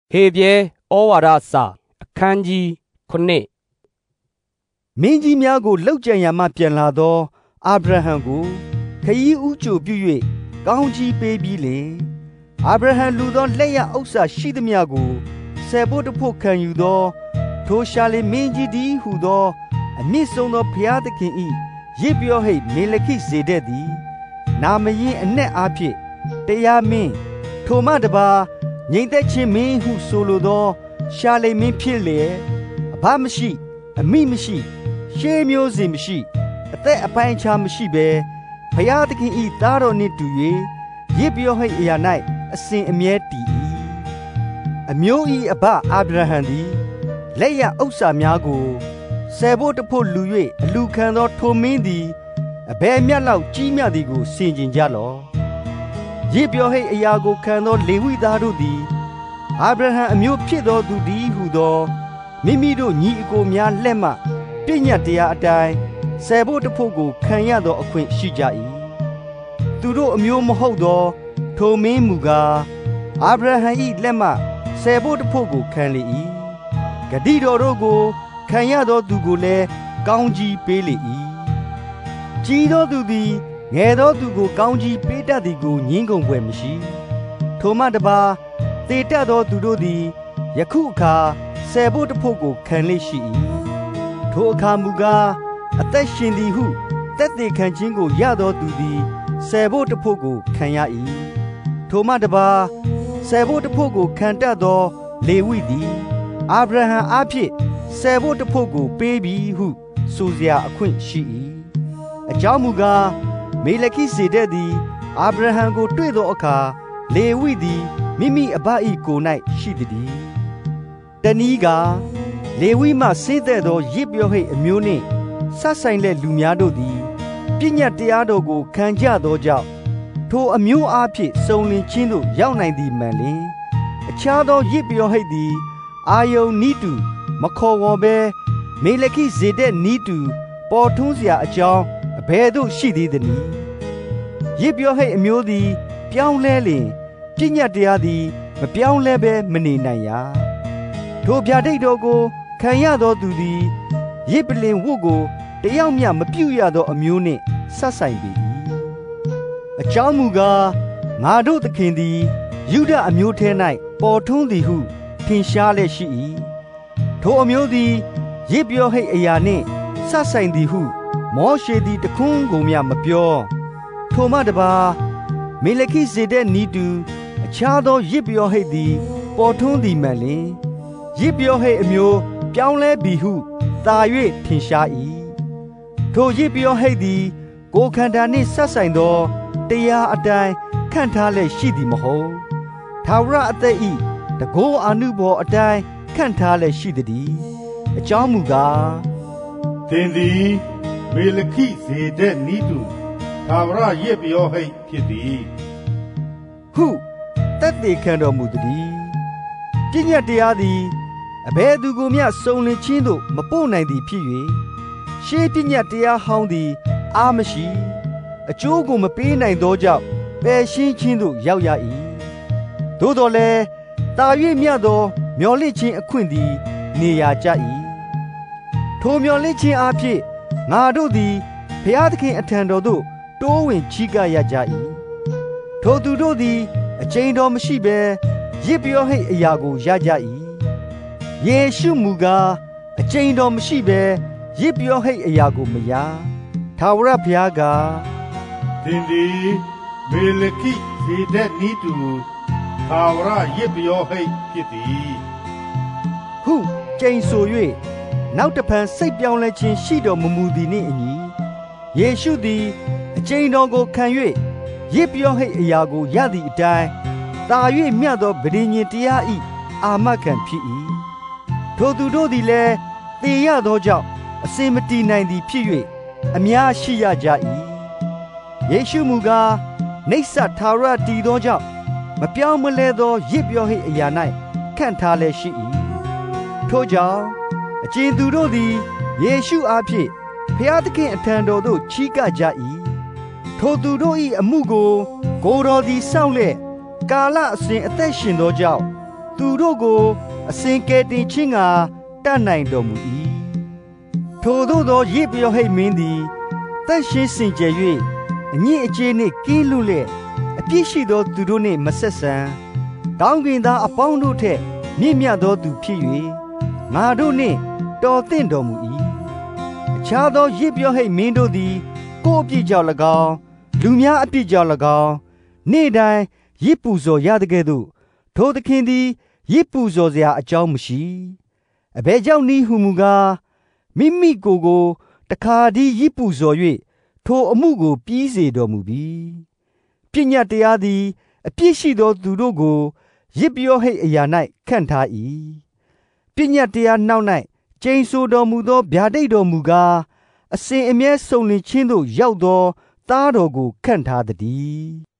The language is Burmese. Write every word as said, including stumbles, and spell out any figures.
ဟေပြဲဩဝါဒစာအခန်းကြီးခုနှစ်မင်းကြီးများကိုလှုပ်ကြံရမှပြန်လာသောအာဗြဟံကိုခရီးဥကြိုပြု၍ကောင်းကြီးပေးပြီးလင်အာဗြဟံလူသောလက်ရဥစ္စာရှိသမျှကိုဆယ်ဖို့တဖို့ခံယူသောထိုရှာလေမင်းကြီးသည်ဟုသောအမြင့်ဆုံးသောဘုရားသခင်၏ရစ်ပြောဟိတ်မေလခိဇေဒက်သည်နာမယင်းအ내အားဖြင့်တရားမင်းထိုမှတပါငြိမ်သက်ခြင်းမင်းဟုဆိုလိုသောရှာလေမင်းဖြစ်လေအဘမရှိအမိမရှိရှေးမျိုးစဉ်မရှိအသက်အပိုင်းအခြားမရှိဘဲဘုရားသခင်၏သားတော်နှင့်တူ၍ရစ်ပြောဟိတ်အရာ၌အစဉ်အမြဲတည်၏အမျိုး၏အဘအာဗြဟံသည်လက်ရဥစ္စာများကိုဆယ်ဖို့တဖို့လူ၍အလူခံသောထိုမင်းသည်အဘယ်မြတ်လောက်ကြီးမြတ်သည်ကိုဆင်ခြင်ကြလော့ရစ်ပြောဟိတ်အရာကိုခံသောလေဝိသားတို့သည်အာဗြဟံအမျိုးဖြစ်သောသူသည်ဟုသောမိမိတို့ညီအကိုများလက်မှပြည့်ညတ်တရားအတိုင်းဆယ်ဖို့တဖို့ကိုခံရသောအခွင့်ရှိကြ၏သူတို့အမျိုးမဟုတ်သောထိုမင်းမူကားအာဗြဟံ၏လက်မှဆယ်ဖို့တဖို့ကိုခံလေ၏ဂတိတော်တို့ကိုခံရသောသူကိုလည်းကောင်းကြီးပေးလေ၏ကြီးသောသူသည်ငယ်သောသူကိုကောင်းကြီးပေးတတ်သည်ကိုငြင်းကုန်ဖွယ်မရှိထိုမှတပါသေတတ်သောသူတို့သည်ယခုအခါဆယ်ဖို့တဖို့ကိုခံလေရှိ၏ထိုအခါမူကားအသက်ရှင်သည်ဟုသက်သေခံခြင်းကိုရသောသူသည်ဆယ်ဖို့တဖို့ကိုခံရ၏ထိုမှတပါဆယ်ဖို့တဖို့ကိုခံတတ်သောလေဝိသည်အာဗြဟံအားဖြင့်ဆယ်ဖို့တဖို့ကိုပေးပြီဟုဆိုစရာအခွင့်ရှိ၏အကြောင်းမူကားမေလခိဇေဒက်သည်အာဗြဟံကိုတွေ့သောအခါလေဝိသည်မိမိအဘ၏ကိုယ်၌ရှိသည်တနည်းကလေဝိမှဆင်းသက်သောရစ်ပြောဟိတ်အမျိုးနှင့်ဆက်ဆိုင်တဲ့လူများတို့သည်ပညတ်တရားတော်ကိုခံကြသောကြောင့်ထိုအမျိုးအားဖြင့်စုံလင်ခြင်းသို့ရောက်နိုင်သည်မှန်လျှင်အခြားသောရစ်ပြောဟိတ်သည်အာယုန်နီးတူမခေါ်ဝေါ်ဘဲမေလခိဇေဒက်နီးတူပေါ်ထွန်းစရာအကြောင်းအဘယ်သို့ရှိသေးသနည်းရစ်ပြောဟိတ်အမျိုးသည်ပြောင်းလဲလျင်ပညတ်တရားသည်မပြောင်းလဲဘဲမနေနိုင်ရာထိုဗျာဒိတ်တော်ကိုခံရသောသူသည်ရစ်ပလင်ဝတ်ကိုတယောက်မျှမပြုတ်ရသောအမျိုးနှင့်ဆက်ဆိုင်ပေ၏အကြောင်းမူကားငါတို့သခင်သည်ယုဒအမျိုးထဲ၌ပေါ်ထွန်းသည်ဟုထင်ရှားလျက်ရှိ၏ထိုအမျိုးသည်ရစ်ပြောဟိတ်အရာနှင့်ဆက်ဆိုင်သည်ဟုမောရှေသည်တခွန်းကိုမျှမပြောထိုမှတပါမေလခိဇေဒက်နီးတူအခြားသောရစ်ပြောဟိတ်သည်ပေါ်ထွန်းသည်မှန်လျှင်ရစ်ပြောဟိတ်အမျိုးပြောင်းလဲပြီဟုသာ၍ထင်ရှား၏ထိုရစ်ပြောဟိတ်သည်ကိုယ်ခန္ဓာနှင့်ဆက်ဆိုင်သောတရားအတိုင်းခန့်ထားလျက်ရှိသည်မဟုတ်ထာဝရအသက်၏တကောအာနုဘော်အတိုင်းခန့်ထားလျက်ရှိသည်အကြောင်းမူကားသင်သည်မေလခိဇေဒက်နီးတူထာဝရရစ်ပြောဟိတ်ဖြစ်သည်ဟုသက်သေခံတော်မူသည်ပညတ်တရားသည်အဘယ်သူကိုမျှစုံလင်ခြင်းသို့မပို့နိုင်သည်ဖြစ်၍ရှေးပညတ်တရားဟောင်းသည်အာမရှိအကျိုးကိုမပေးနိုင်သောကြောင့်ပယ်ရှင်းခြင်းသို့ရောက်ရ၏သို့တော်လည်းတာ၍မြတ်သောမျော်လင့်ခြင်းအခွင့်သည်နေရာကျ၏ထိုမျော်လင့်ခြင်းအဖြစ်ငါတို့သည်ဘုရားသခင်အထံတော်သို့တိုးဝင်ချီးကပ်ရကြ၏ထိုသူတို့သည်အကျဉ်တော်မရှိဘဲရစ်ပြောဟိတ်အရာကိုရကြ၏ယေရှုမူကားအကျဉ်တော်မရှိဘဲရစ်ပြောဟိတ်အရာကိုမရထာဝရဘုရားကသင်သည်မေလခိဇေဒက်နီးတူထာဝရရစ်ပြောဟိတ်ဖြစ်သည်ဟုကျိန်ဆို၍နောက်တဖန်စိတ်ပြောင်းလဲခြင်းရှိတော်မမူသည်နှင့်အညီယေရှုသည်အကျဉ်တော်ကိုခံ၍ရစ်ပြောဟိတ်အရာကိုရသည့်အတိုင်းသာ၍မြတ်သောဗြိဉ္ဉ်တရား၏အာမခံဖြစ်၏ထိုသူတို့သည်လည်းသေရသောကြောင့်အစင်မတည်နိုင်သည်ဖြစ်၍အများရှိရကြ၏ယေရှုမူကားနိစ္စထာဝရတည်သောကြောင့်မပြောင်းမလဲသောရစ်ပြောဟိတ်အရာ၌ခန့်ထားလျက်ရှိ၏ထိုကြောင့်အကျဉ်သူတို့သည်ယေရှုအားဖြင့်ဘုရားသခင်အထံတော်သို့ချီးကပ်ကြ၏ထိုသူတို့၏အမှုကိုကိုယ်တော်သည်စောင့်လျက်ကာလအစဉ်အသက်ရှင်သောကြောင့်သူတို့ကိုအစဉ်ကယ်တင်ခြင်းကတတ်နိုင်တော်မူ၏ထိုသို့သောရစ်ပြောဟိတ်မင်းသည်တန်ရှင်းစင်ကြယ်၍အညစ်အကြေးနှင့်ကင်းလွတ်လျက်အပြစ်ရှိသောသူတို့နှင့်မဆက်ဆံကောင်းကင်သားအပေါင်းတို့ထက်မြင့်မြတ်သောသူဖြစ်၍ငါတို့နှင့်တော်သင့်တော်မူ၏အခြားသောရစ်ပြောဟိတ်မင်းတို့သည်ကိုယ်အပြစ်ကြောင့်၎င်းလူများအပြစ်ကြောင့်၎င်းနေ့တိုင်းရစ်ပူဇော်ရတဲ့ကဲ့သို့ထိုသခင်သည်ရစ်ပူဇော်စရာအကြောင်းမရှိအဘယ်ကြောင့်နည်းဟုမူကားမိမိကိုယ်ကိုတခါတည်းရစ်ပူဇော်၍ထိုအမှုကိုပြီးစေတော်မူပြီပညတ်တရားသည်အပြစ်ရှိသောသူတို့ကိုရစ်ပြောဟိတ်အရာ၌ခန့်ထား၏ပညတ်တရားနောက်၌ကျိန်ဆိုတော်မူသောဗျာဒိတ်တော်မူကားအစဉ်အမြဲစုံလင်ခြင်းသို့ရောက်သောသားတော်ကိုခန့်ထားသည်